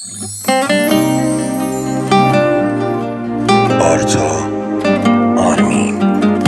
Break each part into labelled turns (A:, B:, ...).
A: آرتا آرمین.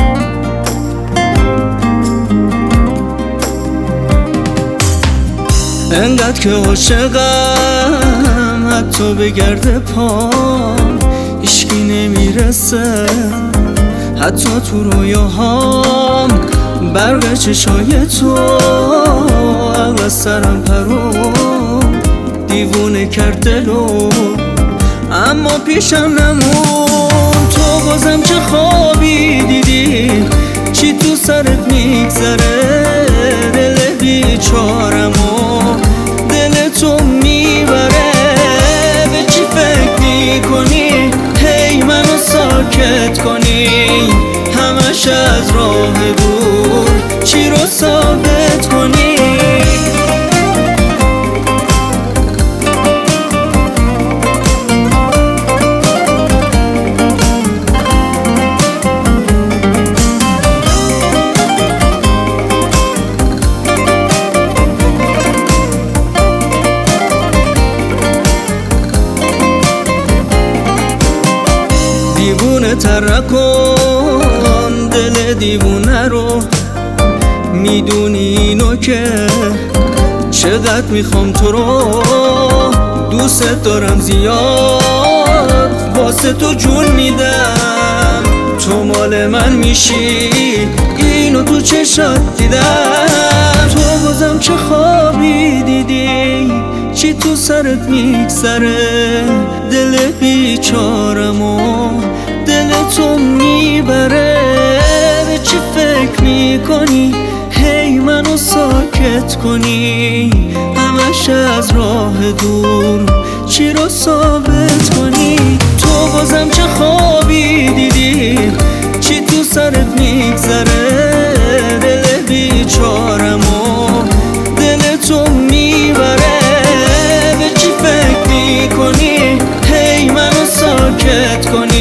B: انقدر که عاشقم حتی به گرد پام هیچکی نمیرسه، حتی تو رویاهام برق چشای تو عقل از سرم پرو دیوونه کرد دلو، اما پیشم نمون. تو بازم چه خوابی دیدی، چی تو سرت میگذره، دل بیچارمو دل تو میبره. به چی فکر میکنی هی منو ساکت کنی، همش از راه دور چی رو ثابت کنی. دیوونه ترک کن دل دیوونه رو، میدونی اینو که چقدر میخوام تو رو، دوست دارم زیاد واسه تو جون میدم، تو مال من میشی اینو تو چشات دیدم. تو بازم چه خوابی دیدی، چی تو سرت میگذره، دل بیچارمو دل تو میبره. به چی فکر میکنی هی منو ساکت کنی، همش از راه دور چی رو ثابت کنی. تو بازم چه خوابی دیدی، چی تو سرت میگذره، دل بیچارمو دل تو میبره. به چی فکر میکنی هی منو ساکت کنی،